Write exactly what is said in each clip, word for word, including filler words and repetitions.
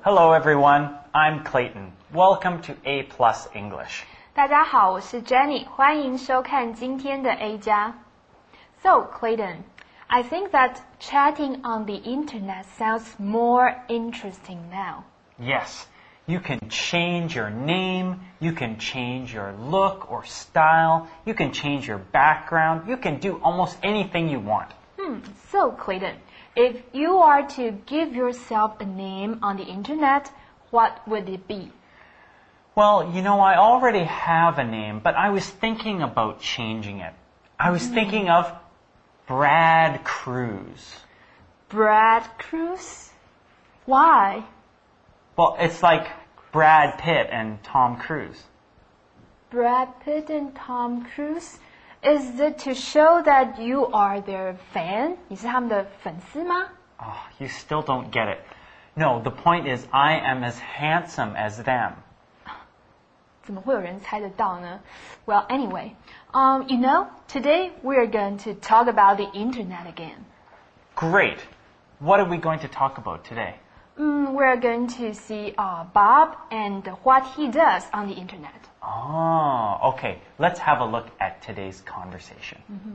Hello everyone, I'm Clayton. Welcome to A Plus English. 大家好，我是 Jenny， 欢迎收看今天的 A 加。So, Clayton, I think that chatting on the internet sounds more interesting now. Yes, you can change your name, you can change your look or style, you can change your background, you can do almost anything you want. Hmm, so Clayton, if you are to give yourself a name on the internet, what would it be? Well, you know, I already have a name, but I was thinking about changing it. I was mm. thinking of Brad Cruz. Brad Cruz? Why? Well, it's like Brad Pitt and Tom Cruise. Brad Pitt and Tom Cruise? Is it to show that you are their fan? 你是他们的粉丝吗? Oh, you still don't get it. No, the point is I am as handsome as them. 怎么会有人猜得到呢? Well, anyway, um, you know, today we are going to talk about the internet again. Great. What are we going to talk about today? Mm, we're going to see uh, Bob and what he does on the internet. Oh, okay. Let's have a look at today's conversation. Mm-hmm.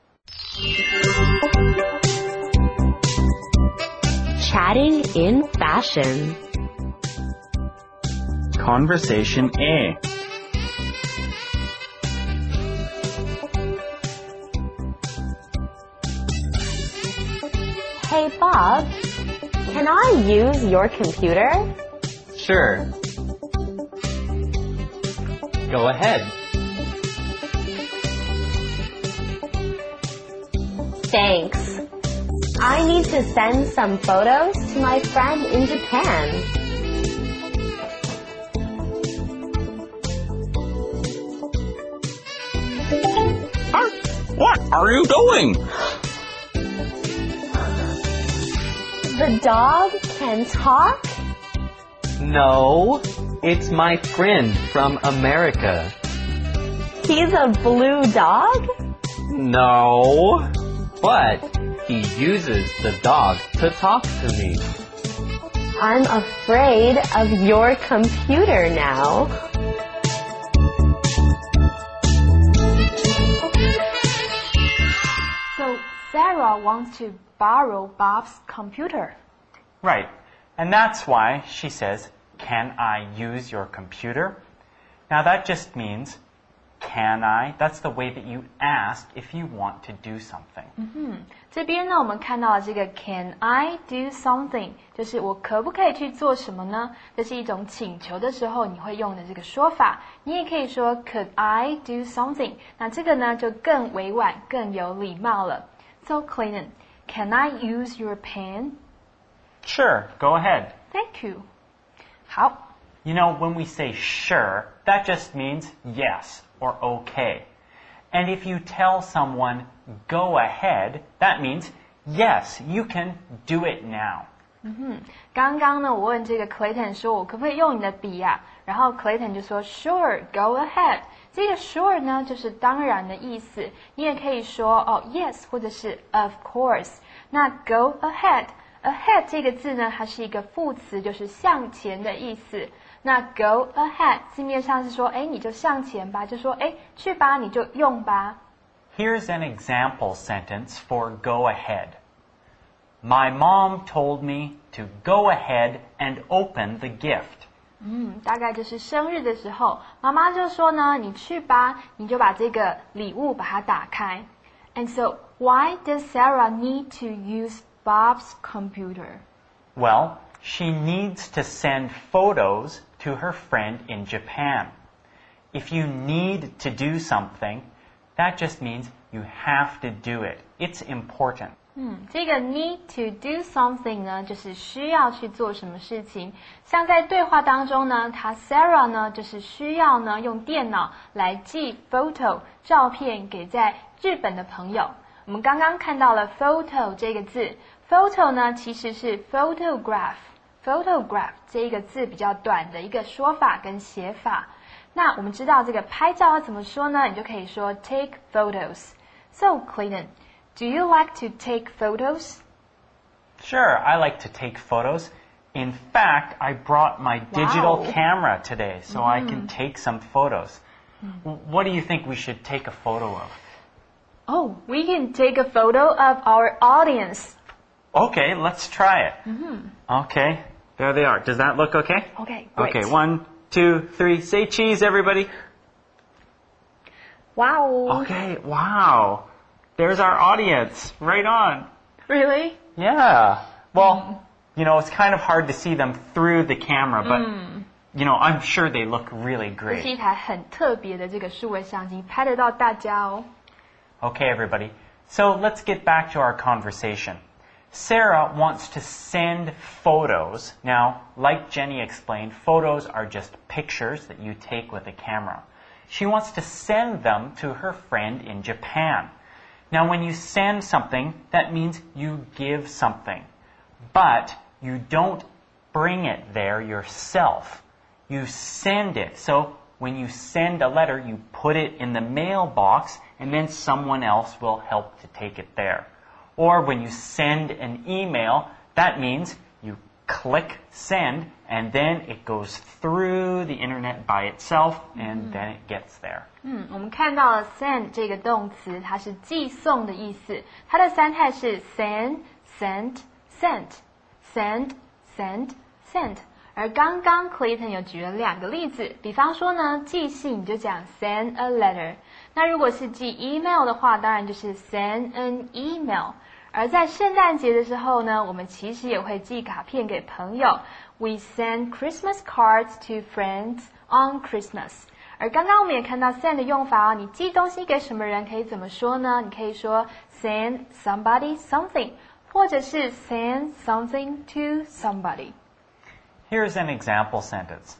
Chatting in fashion. Conversation A. Hey, Bob, can I use your computer? Sure. Go ahead. Thanks. I need to send some photos to my friend in Japan. What are you doing? The dog can talk? No, it's my friend from America. He's a blue dog? No, but he uses the dog to talk to me. I'm afraid of your computer now. So Sarah wants to borrow Bob's computer. Right. And that's why she says, can I use your computer? Now that just means, can I? That's the way that you ask if you want to do something. 嗯哼，这边呢，我们看到这个 Can I do something？ 就是我可不可以去做什么呢？这是一种请求的时候你会用的这个说法。你也可以说 Could I do something？ 那这个呢就更委婉、更有礼貌了。So Clayton, can I use your pen? Sure, go ahead. Thank you. 好。 You know, when we say sure, that just means yes or okay. And if you tell someone, go ahead, that means, yes, you can do it now. 嗯哼，刚刚呢，我问这个 Clayton 说，我可不可以用你的笔呀、啊？然后 Clayton 就说 Sure, go ahead. 这个 Sure 呢，就是当然的意思。你也可以说哦 Yes， 或者是 Of course. 那 Go ahead，ahead 这个字呢，它是一个副词，就是向前的意思。那 Go ahead 字面上是说，哎，你就向前吧，就说，哎，去吧，你就用吧。 Here's an example sentence for go ahead. My mom told me to go ahead and open the gift. 嗯，大概就是生日的时候，妈妈就说呢，你去吧，你就把这个礼物把它打开。And so, why does Sarah need to use Bob's computer? Well, she needs to send photos to her friend in Japan. If you need to do something, that just means you have to do it. It's important. 嗯，这个 need to do something 呢，就是需要去做什么事情。像在对话当中呢，她 Sarah 呢，就是需要呢用电脑来寄 photo 照片给在日本的朋友。我们刚刚看到了 photo 这个字 ，photo 呢其实是 photograph。photograph 这一个字比较短的一个说法跟写法。那我们知道这个拍照要怎么说呢？你就可以说 take photos. So Clayton, do you like to take photos? Sure, I like to take photos. In fact, I brought my digital Wow. camera today so I can take some photos. What do you think we should take a photo of? Oh, we can take a photo of our audience. Okay, let's try it. Okay, there they are. Does that look okay? Okay, great. Okay, one, two, three. Say cheese, everybody. Wow. Okay, wow. There's our audience. Right on. Really? Yeah. Well, you know, it's kind of hard to see them through the camera, but, you know, I'm sure they look really 这是一 great. 台很特别的这个数位相机，拍得到大家哦。 Okay, everybody. So let's get back to our conversation. Sarah wants to send photos. Now, like Jenny explained, photos are just pictures that you take with a camera. She wants to send them to her friend in Japan. Now, when you send something, that means you give something. But you don't bring it there yourself. You send it. So when you send a letter, you put it in the mailbox, and then someone else will help to take it there. Or when you send an email, that means you click send, and then it goes through the internet by itself, and then it gets there. 嗯，我们看到了 send 这个动词，它是寄送的意思。它的三态是 send, sent, sent, send, send, sent。而刚刚 Clayton 有举了两个例子，比方说呢，寄信你就讲 send a letter。那如果是寄 email 的话，当然就是 send an email。而在圣诞节的时候呢，我们其实也会寄卡片给朋友。We send Christmas cards to friends on Christmas。而刚刚我们也看到 send 的用法哦，你寄东西给什么人可以怎么说呢？你可以说 send somebody something， 或者是 send something to somebody。 Here's an example sentence.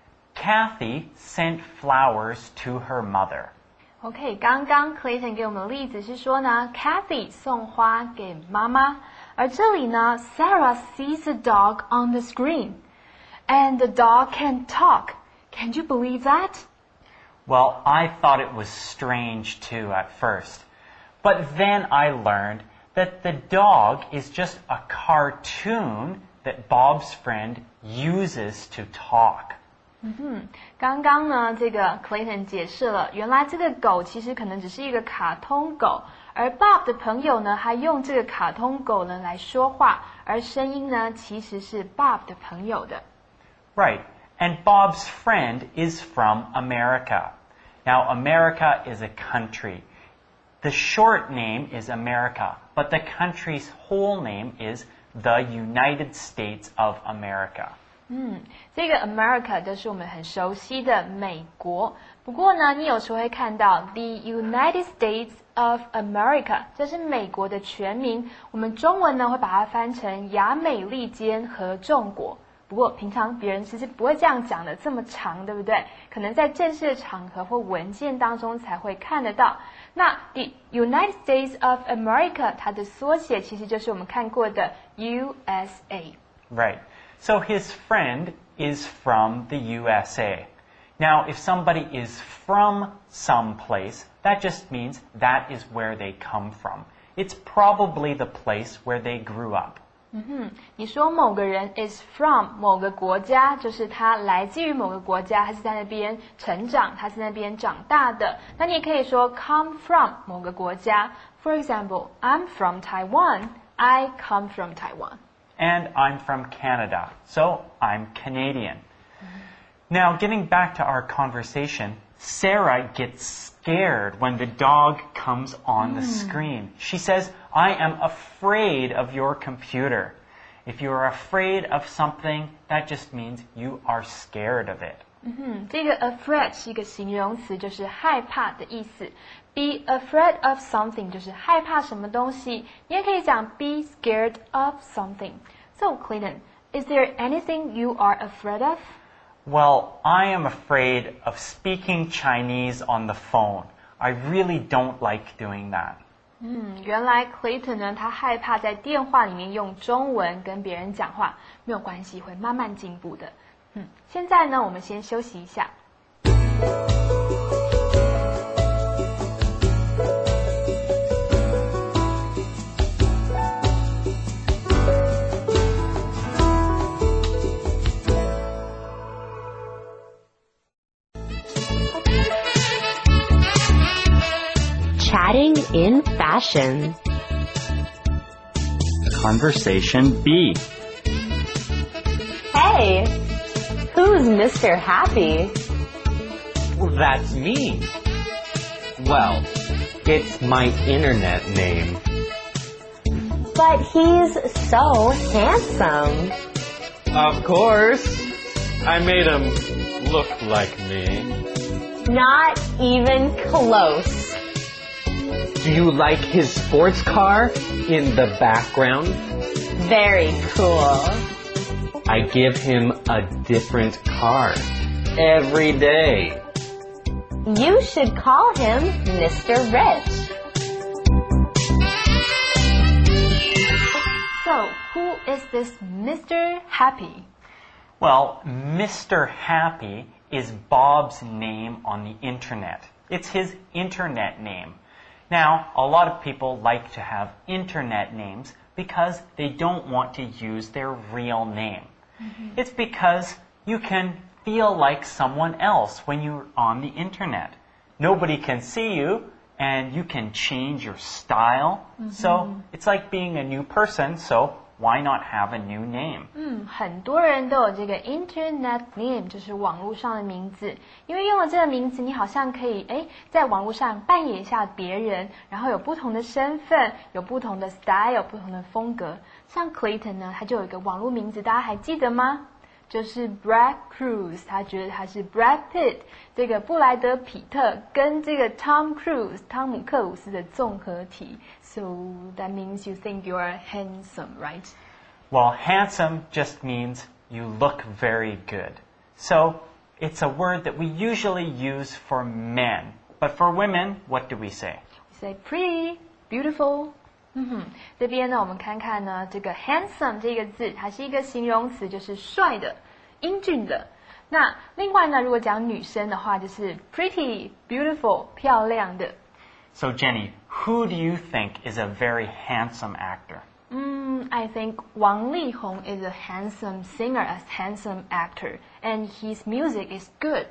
Kathy sent flowers to her mother. OK， 刚刚 Clayton 给我们的例子是说呢 ，Kathy 送花给妈妈，而这里呢 ，Sarah sees a dog on the screen, and the dog can talk. Can you believe that? Well, I thought it was strange too at first. But then I learned that the dog is just a cartoon that Bob's friend uses to talk. 嗯，刚刚呢，这个 Clayton 解释了，原来这个狗其实可能只是一个卡通狗，而 Bob 的朋友呢，还用这个卡通狗呢来说话，而声音呢其实是 Bob 的朋友的。 Right. And Bob's friend is from America. Now, America is a country. The short name is America, but the country's whole name is the United States of America. 嗯，这个 America 就是我们很熟悉的美国。不过呢，你有时候会看到 the United States of America， 这是美国的全名。我们中文呢会把它翻成亚美利坚合众国。不过平常别人其实不会这样讲的这么长，对不对？可能在正式的场合或文件当中才会看得到。那 the United States of America 它的缩写其实就是我们看过的 U S A。 Right. So his friend is from the U S A. Now, if somebody is from some place, that just means that is where they come from. It's probably the place where they grew up. 嗯哼，你说某个人 is from 某个国家，就是他来自于某个国家，他是在那边成长，他是在那边长大的。那你也可以说 come from 某个国家。For example, I'm from Taiwan. I come from Taiwan. And I'm from Canada, so I'm Canadian. Now, getting back to our conversation, Sarah gets scared when the dog comes on the screen. She says, I am afraid of your computer. If you are afraid of something, that just means you are scared of it. 嗯哼，这个 afraid 是一个形容词，就是害怕的意思。Be afraid of something 就是害怕什么东西。你也可以讲 be scared of something. So, Clayton, is there anything you are afraid of? Well, I am afraid of speaking Chinese on the phone. I really don't like doing that. 嗯，原来 Clayton 呢，他害怕在电话里面用中文跟别人讲话，没有关系，会慢慢进步的。嗯，现在呢，我们先休息一下。 discussion. Conversation B. Hey, who's Mister Happy? Well, that's me. Well, it's my internet name. But he's so handsome. Of course. I made him look like me. Not even close. Do you like his sports car in the background? Very cool. I give him a different car every day. You should call him Mister Rich. So, who is this Mister Happy? Well, Mister Happy is Bob's name on the internet. It's his internet name. Now, a lot of people like to have internet names because they don't want to use their real name. Mm-hmm. It's because you can feel like someone else when you're on the internet. Nobody can see you, and you can change your style. Mm-hmm. So it's like being a new person, so why not have a new name? 嗯，很多人都有这个 internet name， 就是网络上的名字。因为用了这个名字，你好像可以诶，在网络上扮演一下别人，然后有不同的身份，有不同的 style， 不同的风格。像 Clayton 呢，他就有一个网络名字，大家还记得吗？就是 Brad Cruz， 他觉得他是 Brad Pitt， 这个布莱德皮特跟这个 Tom Cruise 汤姆克鲁斯的综合体。So that means you think you are handsome, right? Well, handsome just means you look very good. So it's a word that we usually use for men. But for women, what do we say? We say pretty, beautiful. 嗯哼，这边呢，我们看看呢，这个 handsome 这个字，它是一个形容词，就是帅的、英俊的。那另外呢，如果讲女生的话，就是 pretty, beautiful 漂亮的。 So Jenny, who do you think is a very handsome actor? Mm, I think Wang Lihong is a handsome singer, a handsome actor, and his music is good.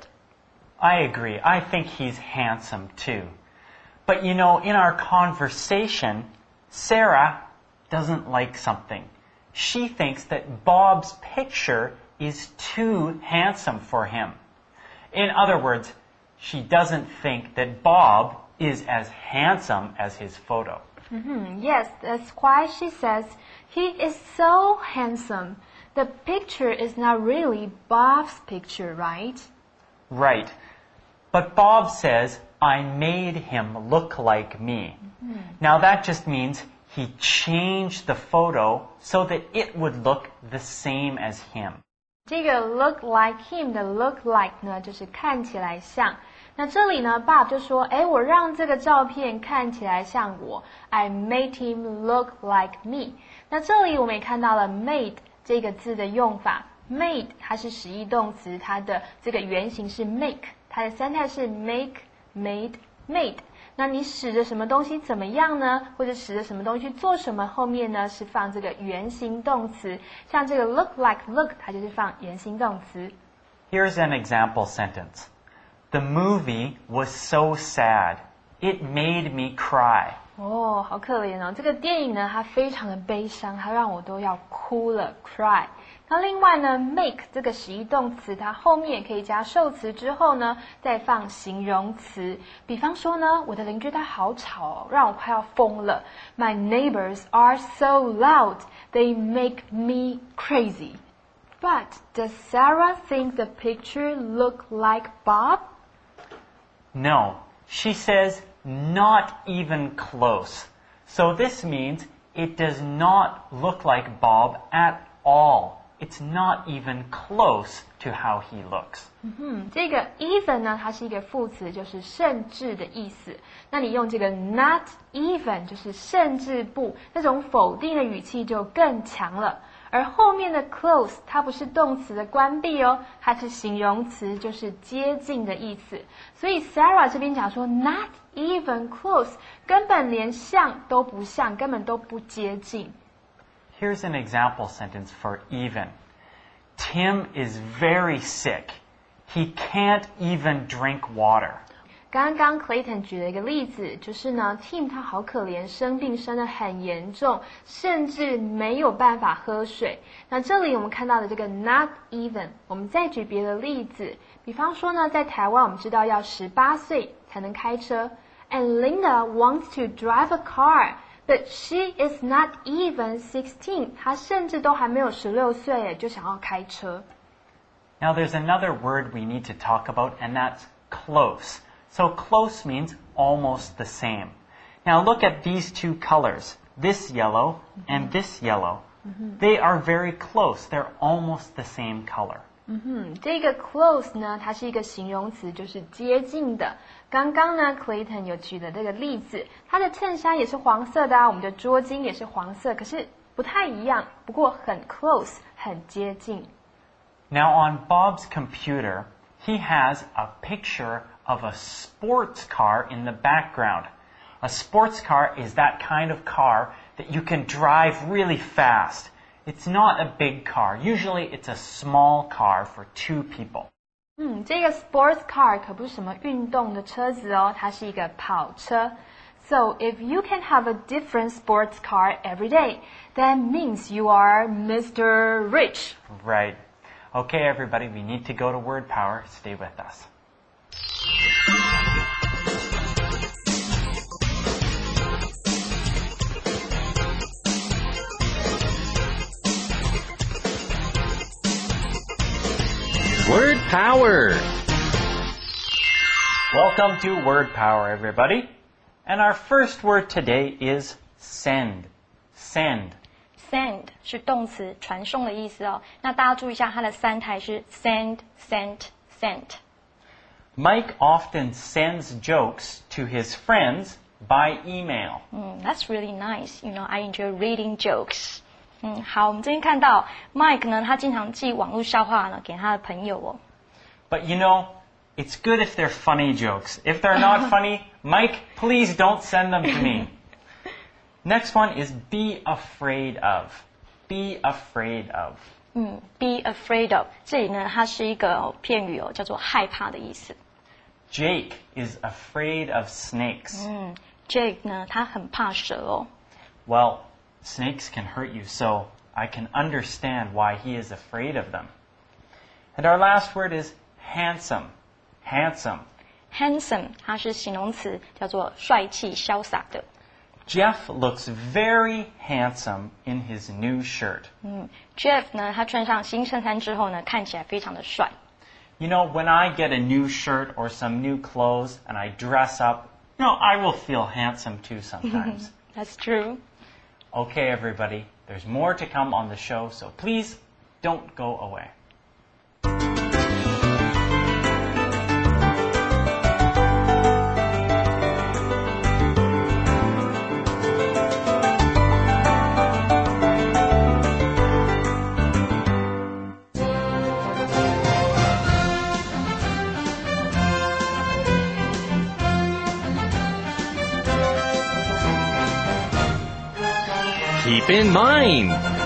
I agree. I think he's handsome too. But you know, in our conversation, Sarah doesn't like something. She thinks that Bob's picture is too handsome for him. In other words, she doesn't think that Bob is as handsome as his photo. Mm-hmm. Yes, that's why she says he is so handsome. The picture is not really Bob's picture, right? Right. But Bob says, I made him look like me. Mm-hmm. Now that just means he changed the photo so that it would look the same as him. 这个 look like him 的 look like 呢，就是看起来像。那这里呢 ，Bob 就说，哎，我让这个照片看起来像我 ，I made him look like me。那这里我们也看到了 made 这个字的用法 ，made 它是实义动词，它的这个原型是 make， 它的三态是 make、made、made。那你使着什么东西怎么样呢？或者使着什么东西做什么？后面呢是放这个原形动词，像这个 look like look， 它就是放原形动词。 Here's an example sentence. The movie was so sad. It made me cry. 哦，好可怜哦！这个电影呢，它非常的悲伤，它让我都要哭了 ，cry。那另外呢 ，make 这个实义动词，它后面也可以加受词，之后呢，再放形容词。比方说呢，我的邻居他好吵哦，让我快要疯了。My neighbors are so loud. They make me crazy. But does Sarah think the picture look like Bob? No, she says not even close. So this means it does not look like Bob at all. It's not even close to how he looks. 嗯哼，这个 even 呢，它是一个副词，就是甚至的意思。那你用这个 not even， 就是甚至不，那种否定的语气就更强了。而后面的 close 它不是动词的关闭哦，它是形容词，就是接近的意思。所以 Sarah 这边讲说 not even close， 根本连像都不像，根本都不接近。 Here's an example sentence for even. Tim is very sick. He can't even drink water. 刚刚 Clayton 举了一个例子，就是呢 Tim 他好可怜，生病生得很严重，甚至没有办法喝水。那这里我们看到的这个 not even， 我们再举别的例子，比方说呢，在台湾我们知道要十八岁才能开车 ，and Linda wants to drive a car。But she is not even sixteen. 她甚至都还没有十六岁，就想要开车。 Now there's another word we need to talk about, and that's close. So close means almost the same. Now look at these two colors, this yellow and this yellow. They are very close. They're almost the same color. 嗯哼，这个 close 呢，它是一个形容词，就是接近的。刚刚呢 ，Clayton 有举的这个例子，他的衬衫也是黄色的啊，我们的桌巾也是黄色，可是不太一样，不过很 close， 很接近。 Now on Bob's computer, he has a picture of a sports car in the background. A sports car is that kind of car that you can drive really fast. It's not a big car. Usually it's a small car for two people. 嗯，这个 sports car 可不是什么运动的车子哦，它是一个跑车。So if you can have a different sports car every day, that means you are Mister Rich. Right. Okay, everybody, we need to go to Word Power. Stay with us. Word Power! Welcome to Word Power, everybody. And our first word today is send. Send. Send 是动词，传送的意思哦。那大家注意一下，它的三态是 send, sent, sent. Mike often sends jokes to his friends by email. 嗯 ，That's really nice. You know, I enjoy reading jokes. 嗯，好，我们这边看到 Mike 呢，他经常寄网络笑话呢给他的朋友哦。 But you know, it's good if they're funny jokes. If they're not funny, Mike, please don't send them to me. Next one is be afraid of. Be afraid of. 嗯 ，be afraid of 这里呢，它是一个片语哦，叫做害怕的意思。 Jake is afraid of snakes. 嗯 ，Jake 呢，他很怕蛇哦。 Well, snakes can hurt you, so I can understand why he is afraid of them. And our last word is handsome. Handsome. Handsome 它是形容词，叫做帅气、潇洒的。 Jeff looks very handsome in his new shirt. 嗯 ，Jeff 呢，他穿上新衬衫之后呢，看起来非常的帅。 You know, when I get a new shirt or some new clothes and I dress up, you know, I will feel handsome too sometimes. That's true. Okay, everybody, there's more to come on the show, so please don't go away. Keep in mind.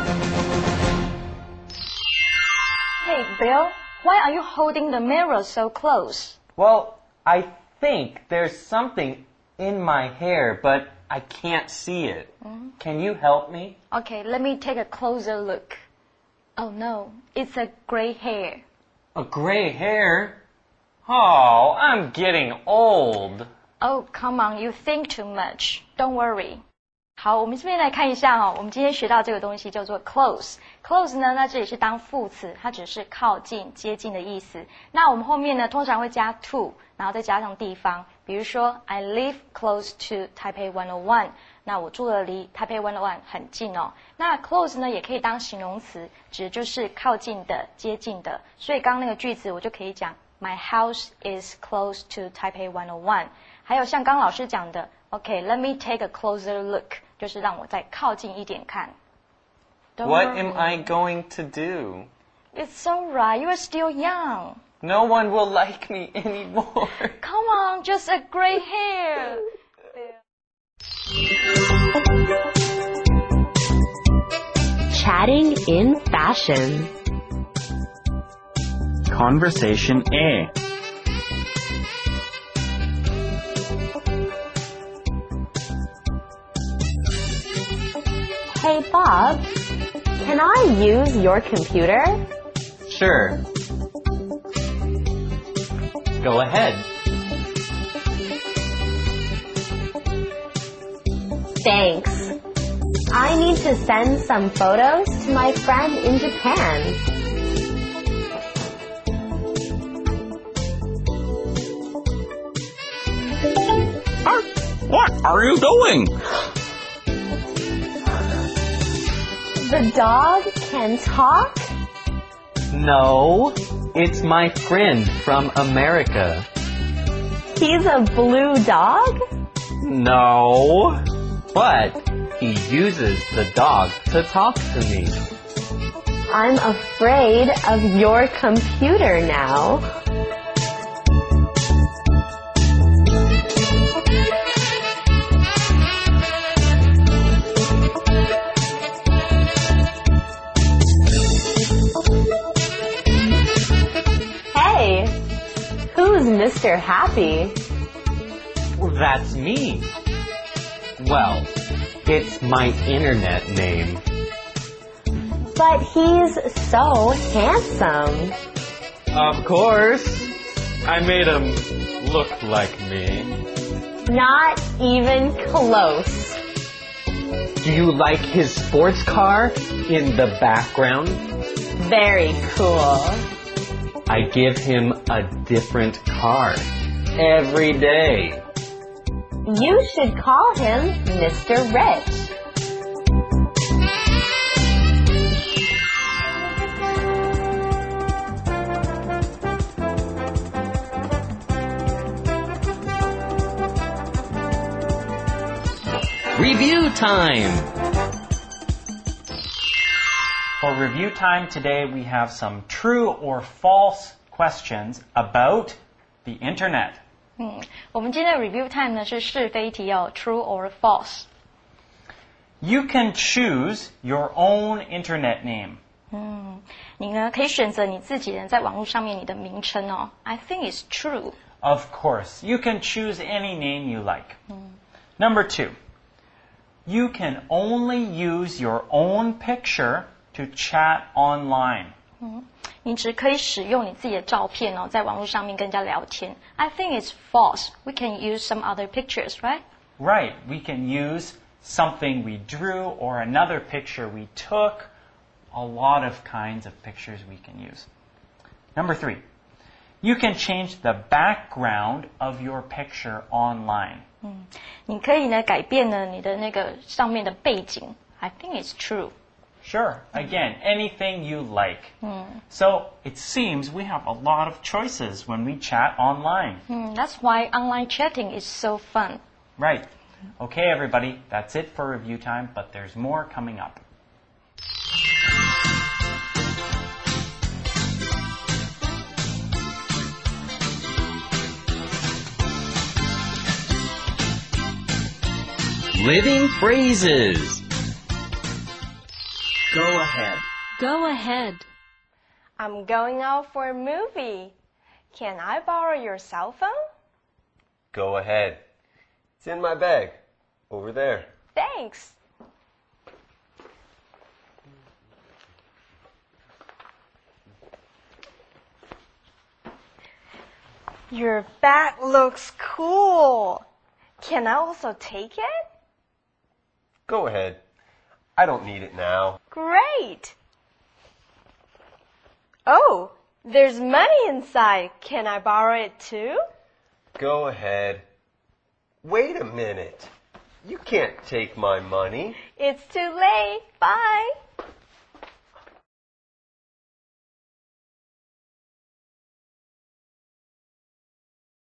Hey, Bill, why are you holding the mirror so close? Well, I think there's something in my hair, but I can't see it. Mm-hmm. Can you help me? Okay, let me take a closer look. Oh no, it's a gray hair. A gray hair? Oh, I'm getting old. Oh, come on, you think too much. Don't worry. 好，我们这边来看一下哦，我们今天学到这个东西叫做 close。close 呢，那这里是当副词，它只是靠近、接近的意思。那我们后面呢，通常会加 to， 然后再加上地方。比如说 I live close to Taipei one oh one， 那我住的离 Taipei one oh one 很近哦。那 close 呢，也可以当形容词，指就是靠近的、接近的。所以刚刚那个句子我就可以讲 My house is close to Taipei one oh one。还有像刚老师讲的 ，OK，let me take a closer look。就是让我再靠近一点看。Don't What worry. am I going to do? It's alright. You are still young. No one will like me anymore. Come on, just a gray hair. Chatting in fashion. Conversation A. Hey, Bob, can I use your computer? Sure. Go ahead. Thanks. I need to send some photos to my friend in Japan. What are you doing? The dog can talk? No, it's my friend from America. He's a blue dog? No, but he uses the dog to talk to me. I'm afraid of your computer now. Hey, who's Mister Happy? That's me. Well, it's my internet name. But he's so handsome. Of course. I made him look like me. Not even close. Do you like his sports car in the background? Very cool. I give him a different car every day. You should call him Mister Rich. Review time! For review time today, we have some true or false questions about the internet. 嗯，我们今天的 review time 呢是是非题哦 ，true or false。 You can choose your own internet name. 嗯，你呢可以选择你自己人在网络上面你的名称哦。I think it's true. Of course, you can choose any name you like. Number two, you can only use your own picture to chat online. 嗯，你只可以使用你自己的照片哦，在网络上面跟人家聊天。I think it's false. We can use some other pictures, right? Right, we can use something we drew or another picture we took. A lot of kinds of pictures we can use. Number three, you can change the background of your picture online. 嗯，你可以呢改变呢你的那个上面的背景。I think it's true. Sure, again, anything you like. So it seems we have a lot of choices when we chat online. 嗯 That's why online chatting is so fun. Right. Okay, everybody, that's it for review time, but there's more coming up. Living phrases. Go ahead. Go ahead. I'm going out for a movie. Can I borrow your cell phone? Go ahead. It's in my bag. Over there. Thanks. Your bag looks cool. Can I also take it? Go ahead. I don't need it now. Great. Oh, there's money inside. Can I borrow it too? Go ahead. Wait a minute. You can't take my money. It's too late. Bye.